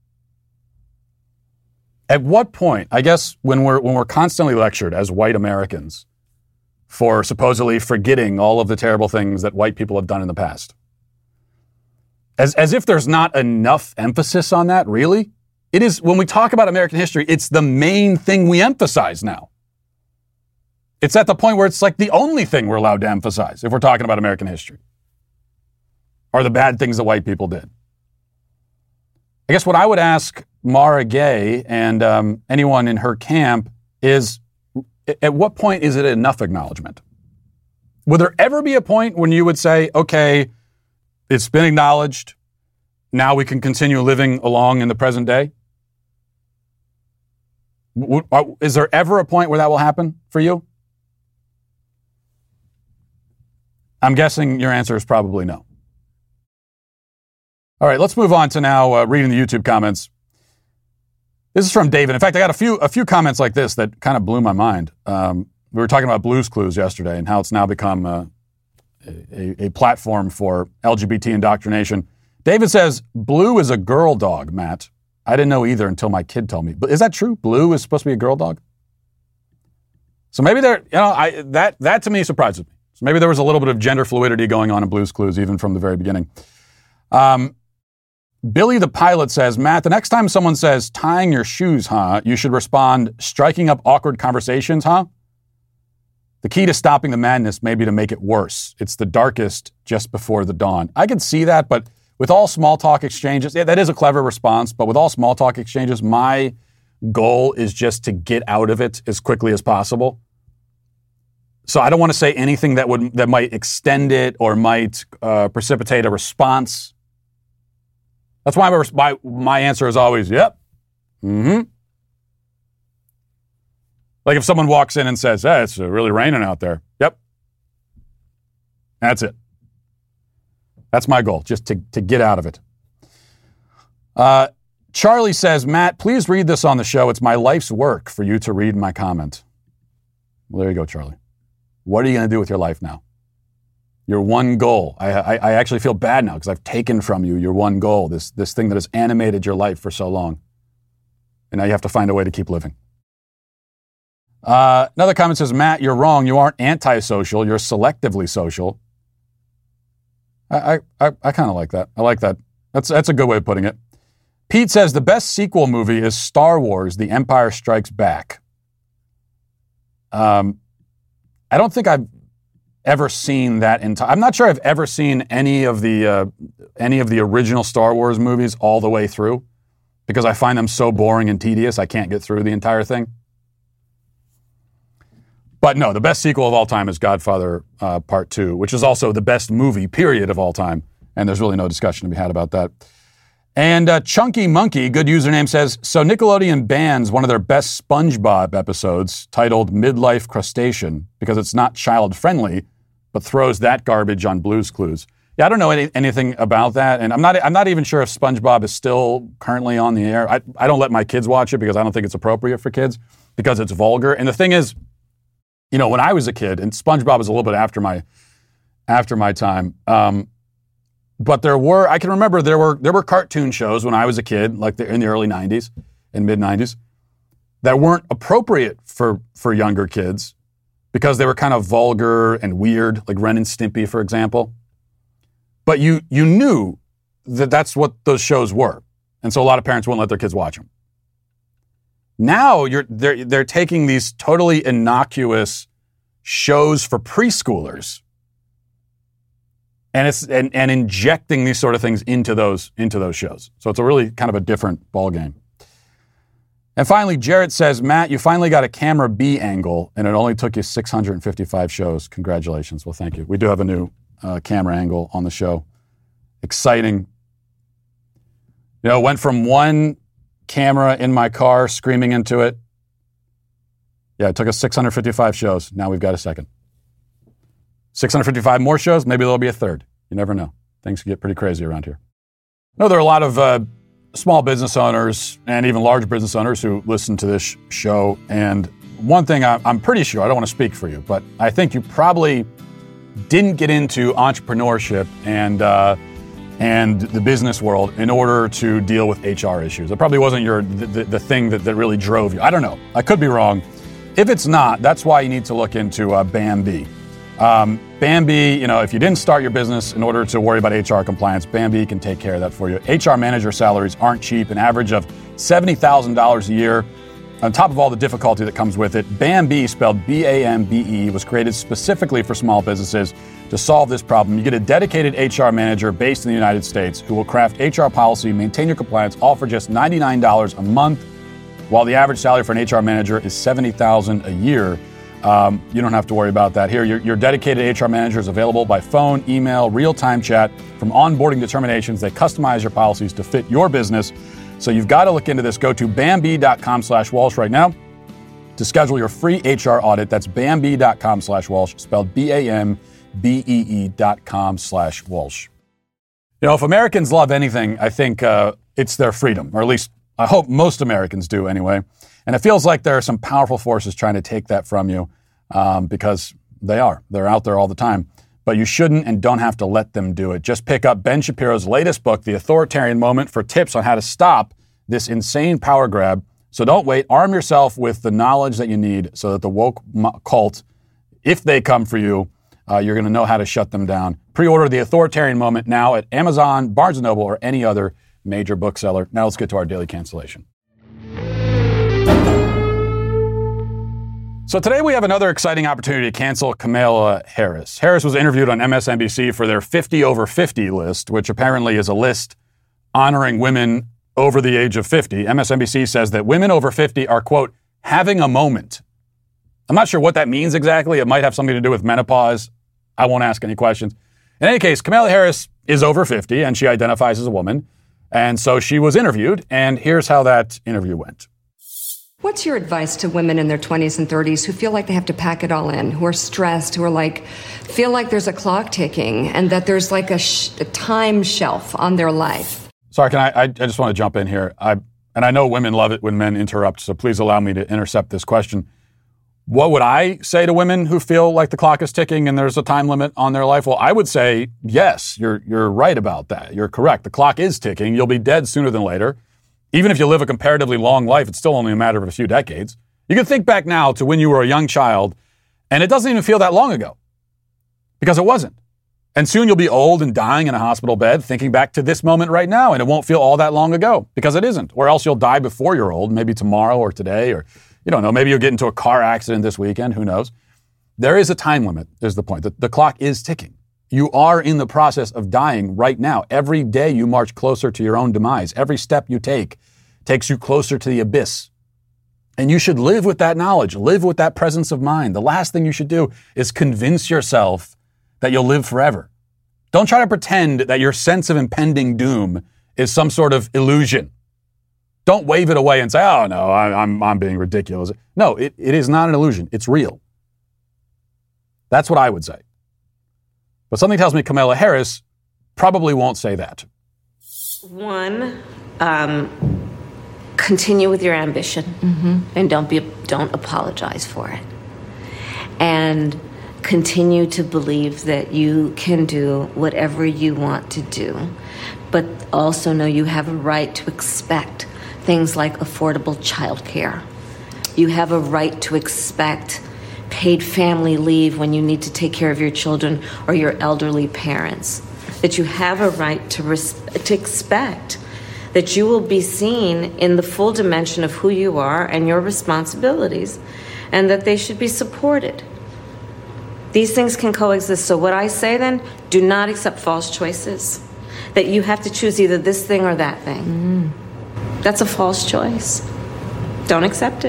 Speaker 2: At what point, I guess when we're, when we're constantly lectured as white Americans for supposedly forgetting all of the terrible things that white people have done in the past, As, as if there's not enough emphasis on that, really. It is, when we talk about American history, it's the main thing we emphasize now. It's at the point where it's like the only thing we're allowed to emphasize if we're talking about American history, are the bad things that white people did. I guess what I would ask Mara Gay and um, anyone in her camp is, at what point is it enough acknowledgement? Would there ever be a point when you would say, okay, it's been acknowledged, now we can continue living along in the present day? Is there ever a point where that will happen for you? I'm guessing your answer is probably no. All right, let's move on to now uh, reading the YouTube comments. This is from David. In fact, I got a few a few comments like this that kind of blew my mind. Um, we were talking about Blue's Clues yesterday and how it's now become uh, a, a platform for L G B T indoctrination. David says, Blue is a girl dog, Matt. I didn't know either until my kid told me. But is that true? Blue is supposed to be a girl dog? So maybe there, you know, I, that, that to me surprises me. So maybe there was a little bit of gender fluidity going on in Blue's Clues even from the very beginning. Um, Billy the Pilot says, Matt, the next time someone says, tying your shoes, huh, you should respond, striking up awkward conversations, huh? The key to stopping the madness may be to make it worse. It's the darkest just before the dawn. I can see that, but with all small talk exchanges, yeah, that is a clever response, but with all small talk exchanges, my goal is just to get out of it as quickly as possible. So I don't want to say anything that would that might extend it or might uh, precipitate a response. That's why my, my, my answer is always, yep, mm-hmm. Like if someone walks in and says, hey, it's really raining out there. Yep. That's it. That's my goal, just to, to get out of it. Uh, Charlie says, Matt, please read this on the show. It's my life's work for you to read my comment. Well, there you go, Charlie. What are you going to do with your life now? Your one goal. I, I, I actually feel bad now because I've taken from you your one goal, this, this thing that has animated your life for so long. And now you have to find a way to keep living. Uh, another comment says, Matt, you're wrong. You aren't antisocial. You're selectively social. I, I, I, I kind of like that. I like that. That's, that's a good way of putting it. Pete says the best sequel movie is Star Wars, The Empire Strikes Back. Um, I don't think I've ever seen that entire. I'm not sure I've ever seen any of the uh, any of the original Star Wars movies all the way through because I find them so boring and tedious. I can't get through the entire thing. But no, the best sequel of all time is Godfather uh, Part Two, which is also the best movie period of all time, and there's really no discussion to be had about that. And uh, Chunky Monkey, good username, says, so Nickelodeon bans one of their best SpongeBob episodes titled Midlife Crustacean because it's not child-friendly, but throws that garbage on Blue's Clues. Yeah, I don't know any, anything about that, and I'm not I'm not even sure if SpongeBob is still currently on the air. I, I don't let my kids watch it because I don't think it's appropriate for kids because it's vulgar. And the thing is, you know, when I was a kid, and SpongeBob was a little bit after my after my time, um, but there were, I can remember there were there were cartoon shows when I was a kid, like the, in the early nineties and mid nineties, that weren't appropriate for, for younger kids because they were kind of vulgar and weird, like Ren and Stimpy, for example. But you you knew that that's what those shows were. And so a lot of parents wouldn't let their kids watch them. Now you're they're they're taking these totally innocuous shows for preschoolers and it's and, and injecting these sort of things into those into those shows. So it's a really kind of a different ballgame. And finally, Jarrett says, Matt, you finally got a camera B angle, and it only took you six hundred fifty-five shows. Congratulations. Well, thank you. We do have a new uh, camera angle on the show. Exciting. You know, went from one camera in my car screaming into it. Yeah, it took us six hundred fifty-five shows. Now we've got a second. six hundred fifty-five more shows, maybe there'll be a third. You never know. Things get pretty crazy around here. No, there are a lot of uh, small business owners and even large business owners who listen to this show. And one thing I, I'm pretty sure, I don't want to speak for you, but I think you probably didn't get into entrepreneurship and uh, and the business world in order to deal with H R issues. It probably wasn't your the, the, the thing that, that really drove you. I don't know. I could be wrong. If it's not, that's why you need to look into uh, Bambee. Um, Bambee, you know, if you didn't start your business in order to worry about H R compliance, Bambee can take care of that for you. H R manager salaries aren't cheap, an average of seventy thousand dollars a year. On top of all the difficulty that comes with it, Bambee, spelled B A M B E, was created specifically for small businesses to solve this problem. You get a dedicated H R manager based in the United States who will craft H R policy, maintain your compliance, all for just ninety-nine dollars a month, while the average salary for an H R manager is seventy thousand dollars a year. Um, you don't have to worry about that here. Your, your dedicated H R manager is available by phone, email, real-time chat. From onboarding determinations, they customize your policies to fit your business. So you've got to look into this. Go to Bambee.com slash Walsh right now to schedule your free H R audit. That's Bambee.com slash Walsh, spelled B A M B E E dot com slash Walsh. You know, if Americans love anything, I think uh, it's their freedom, or at least I hope most Americans do anyway. And it feels like there are some powerful forces trying to take that from you um, because they are. They're out there all the time. But you shouldn't and don't have to let them do it. Just pick up Ben Shapiro's latest book, The Authoritarian Moment, for tips on how to stop this insane power grab. So don't wait. Arm yourself with the knowledge that you need so that the woke cult, if they come for you, uh, you're going to know how to shut them down. Pre-order The Authoritarian Moment now at Amazon, Barnes and Noble, or any other major bookseller. Now let's get to our daily cancellation. So today we have another exciting opportunity to cancel Kamala Harris. Harris was interviewed on M S N B C for their fifty over fifty list, which apparently is a list honoring women over the age of fifty. M S N B C says that women over fifty are, quote, having a moment. I'm not sure what that means exactly. It might have something to do with menopause. I won't ask any questions. In any case, Kamala Harris is over fifty and she identifies as a woman. And so she was interviewed, and here's how that interview went.
Speaker 9: What's your advice to women in their twenties and thirties who feel like they have to pack it all in, who are stressed, who are like, feel like there's a clock ticking and that there's like a, sh- a time shelf on their life?
Speaker 2: Sorry, can I, I, I just want to jump in here. I, and I know women love it when men interrupt, so please allow me to intercept this question. What would I say to women who feel like the clock is ticking and there's a time limit on their life? Well, I would say, yes, you're you're right about that. You're correct. The clock is ticking. You'll be dead sooner than later. Even if you live a comparatively long life, it's still only a matter of a few decades. You can think back now to when you were a young child, and it doesn't even feel that long ago, because it wasn't. And soon you'll be old and dying in a hospital bed, thinking back to this moment right now, and it won't feel all that long ago, because it isn't. Or else you'll die before you're old, maybe tomorrow or today, or, you don't know, maybe you'll get into a car accident this weekend, who knows. There is a time limit, is the point. The, the clock is ticking. You are in the process of dying right now. Every day you march closer to your own demise. Every step you take takes you closer to the abyss. And you should live with that knowledge, live with that presence of mind. The last thing you should do is convince yourself that you'll live forever. Don't try to pretend that your sense of impending doom is some sort of illusion. Don't wave it away and say, oh, no, I, I'm, I'm being ridiculous. No, it, it is not an illusion. It's real. That's what I would say. But something tells me Kamala Harris probably won't say that.
Speaker 10: One, um, continue with your ambition, mm-hmm. and don't be don't apologize for it. And continue to believe that you can do whatever you want to do, but also know you have a right to expect things like affordable childcare. You have a right to expect paid family leave when you need to take care of your children or your elderly parents. That you have a right to res- to expect that you will be seen in the full dimension of who you are and your responsibilities, and that they should be supported. These things can coexist. So what I say then, do not accept false choices. That you have to choose either this thing or that thing. Mm. That's a false choice. Don't accept it.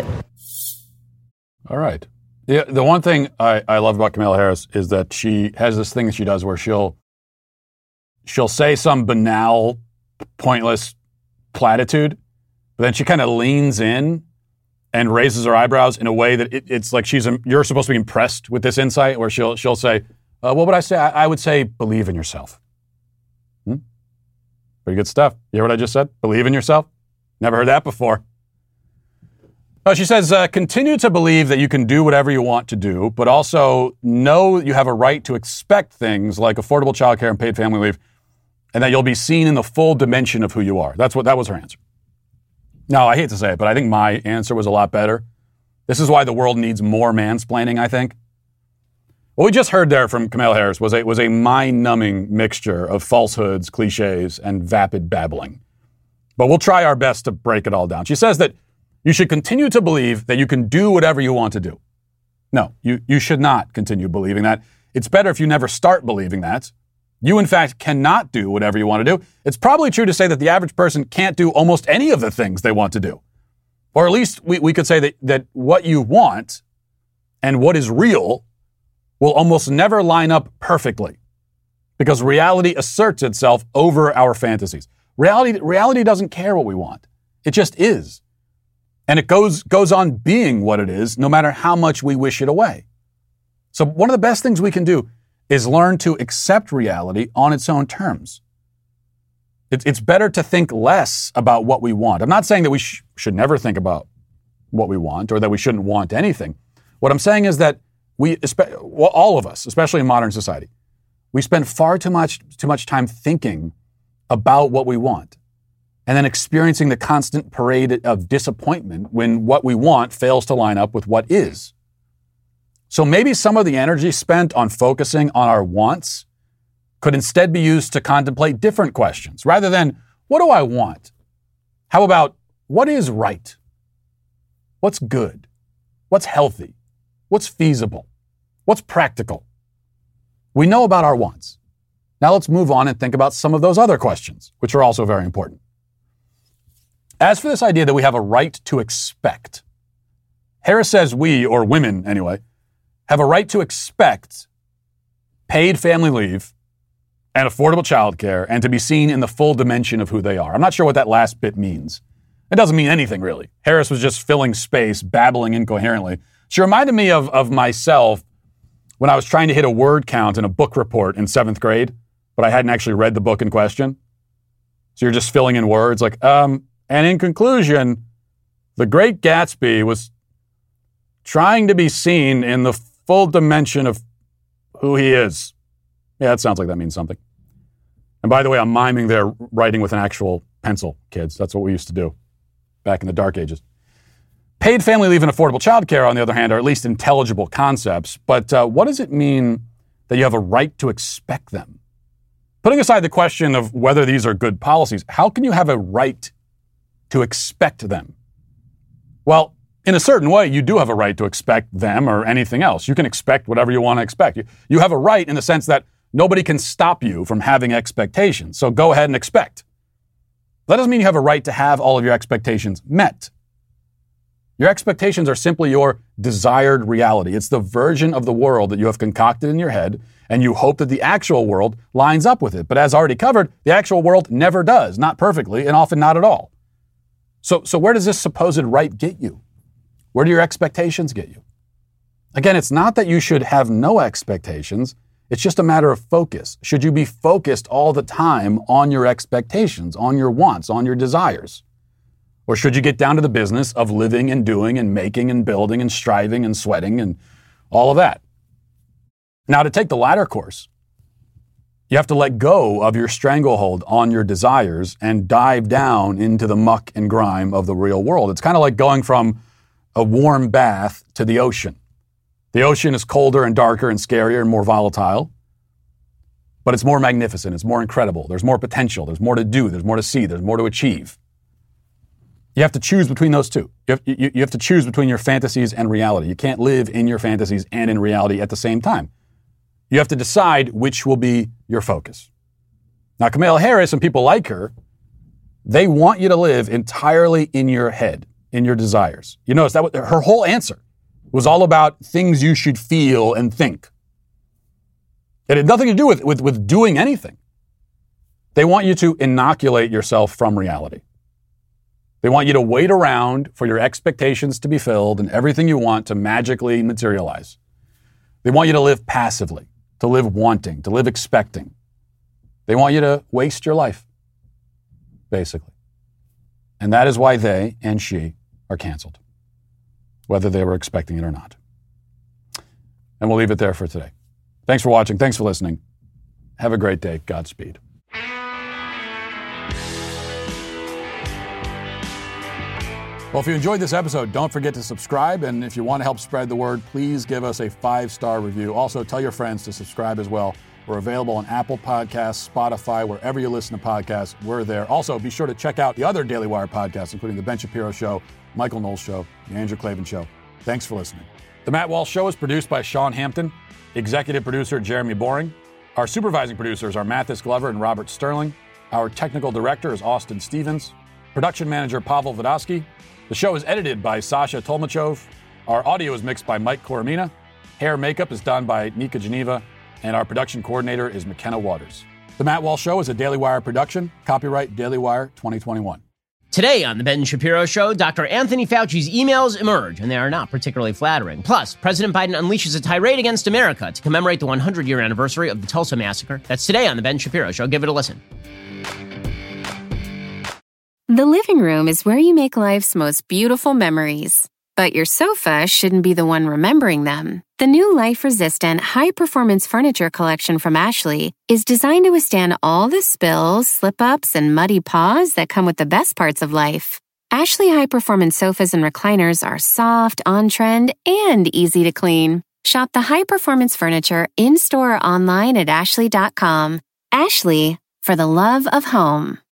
Speaker 2: All right. Yeah, the one thing I, I love about Kamala Harris is that she has this thing that she does where she'll she'll say some banal, pointless platitude, but then she kind of leans in and raises her eyebrows in a way that it, it's like she's you're supposed to be impressed with this insight, where she'll she'll say, uh, what would I say? I, I would say believe in yourself. Hmm? Pretty good stuff. You hear what I just said? Believe in yourself? Never heard that before. Oh, she says, uh, continue to believe that you can do whatever you want to do, but also know you have a right to expect things like affordable childcare and paid family leave, and that you'll be seen in the full dimension of who you are. That's what that was her answer. Now, I hate to say it, but I think my answer was a lot better. This is why the world needs more mansplaining, I think. What we just heard there from Kamala Harris was a, was a mind-numbing mixture of falsehoods, cliches, and vapid babbling. But we'll try our best to break it all down. She says that you should continue to believe that you can do whatever you want to do. No, you, you should not continue believing that. It's better if you never start believing that. You, in fact, cannot do whatever you want to do. It's probably true to say that the average person can't do almost any of the things they want to do. Or at least we, we could say that, that what you want and what is real will almost never line up perfectly, because reality asserts itself over our fantasies. Reality, reality doesn't care what we want. It just is. And it goes, goes on being what it is, no matter how much we wish it away. So one of the best things we can do is learn to accept reality on its own terms. It's, it's better to think less about what we want. I'm not saying that we sh- should never think about what we want, or that we shouldn't want anything. What I'm saying is that we, well, all of us, especially in modern society, we spend far too much, too much time thinking about what we want, and then experiencing the constant parade of disappointment when what we want fails to line up with what is. So maybe some of the energy spent on focusing on our wants could instead be used to contemplate different questions. Rather than, what do I want? How about, what is right? What's good? What's healthy? What's feasible? What's practical? We know about our wants. Now let's move on and think about some of those other questions, which are also very important. As for this idea that we have a right to expect, Harris says we, or women anyway, have a right to expect paid family leave and affordable childcare, and to be seen in the full dimension of who they are. I'm not sure what that last bit means. It doesn't mean anything, really. Harris was just filling space, babbling incoherently. She reminded me of, of myself when I was trying to hit a word count in a book report in seventh grade, but I hadn't actually read the book in question. So you're just filling in words like, um, and in conclusion, the Great Gatsby was trying to be seen in the full dimension of who he is. Yeah, that sounds like that means something. And by the way, I'm miming there, writing with an actual pencil, kids. That's what we used to do back in the dark ages. Paid family leave and affordable childcare, on the other hand, are at least intelligible concepts. But uh, what does it mean that you have a right to expect them? Putting aside the question of whether these are good policies, how can you have a right to expect them? Well, in a certain way, you do have a right to expect them or anything else. You can expect whatever you want to expect. You, you have a right in the sense that nobody can stop you from having expectations. So go ahead and expect. That doesn't mean you have a right to have all of your expectations met. Your expectations are simply your desired reality. It's the version of the world that you have concocted in your head, and you hope that the actual world lines up with it. But as already covered, the actual world never does, not perfectly, and often not at all. So, so where does this supposed right get you? Where do your expectations get you? Again, it's not that you should have no expectations. It's just a matter of focus. Should you be focused all the time on your expectations, on your wants, on your desires? Or should you get down to the business of living and doing and making and building and striving and sweating and all of that? Now, to take the latter course, you have to let go of your stranglehold on your desires and dive down into the muck and grime of the real world. It's kind of like going from a warm bath to the ocean. The ocean is colder and darker and scarier and more volatile, but it's more magnificent. It's more incredible. There's more potential. There's more to do. There's more to see. There's more to achieve. You have to choose between those two. You have, you, you have to choose between your fantasies and reality. You can't live in your fantasies and in reality at the same time. You have to decide which will be your focus. Now, Kamala Harris and people like her, they want you to live entirely in your head, in your desires. You notice that her whole answer was all about things you should feel and think. It had nothing to do with, with, with doing anything. They want you to inoculate yourself from reality. They want you to wait around for your expectations to be filled and everything you want to magically materialize. They want you to live passively, to live wanting, to live expecting. They want you to waste your life, basically. And that is why they and she are canceled, whether they were expecting it or not. And we'll leave it there for today. Thanks for watching. Thanks for listening. Have a great day. Godspeed. Well, if you enjoyed this episode, don't forget to subscribe. And if you want to help spread the word, please give us a five-star review. Also, tell your friends to subscribe as well. We're available on Apple Podcasts, Spotify, wherever you listen to podcasts, we're there. Also, be sure to check out the other Daily Wire podcasts, including The Ben Shapiro Show, Michael Knowles Show, The Andrew Klavan Show. Thanks for listening. The Matt Walsh Show is produced by Sean Hampton, executive producer Jeremy Boring. Our supervising producers are Mathis Glover and Robert Sterling. Our technical director is Austin Stevens. Production manager Pavel Vodosky. The show is edited by Sasha Tolmachov. Our audio is mixed by Mike Coromina. Hair makeup is done by Nika Geneva. And our production coordinator is McKenna Waters. The Matt Walsh Show is a Daily Wire production. Copyright Daily Wire twenty twenty-one.
Speaker 11: Today on The Ben Shapiro Show, Doctor Anthony Fauci's emails emerge, and they are not particularly flattering. Plus, President Biden unleashes a tirade against America to commemorate the hundred-year anniversary of the Tulsa Massacre. That's today on The Ben Shapiro Show. Give it a listen.
Speaker 5: The living room is where you make life's most beautiful memories. But your sofa shouldn't be the one remembering them. The new life-resistant, high-performance furniture collection from Ashley is designed to withstand all the spills, slip-ups, and muddy paws that come with the best parts of life. Ashley high-performance sofas and recliners are soft, on-trend, and easy to clean. Shop the high-performance furniture in-store or online at ashley dot com. Ashley, for the love of home.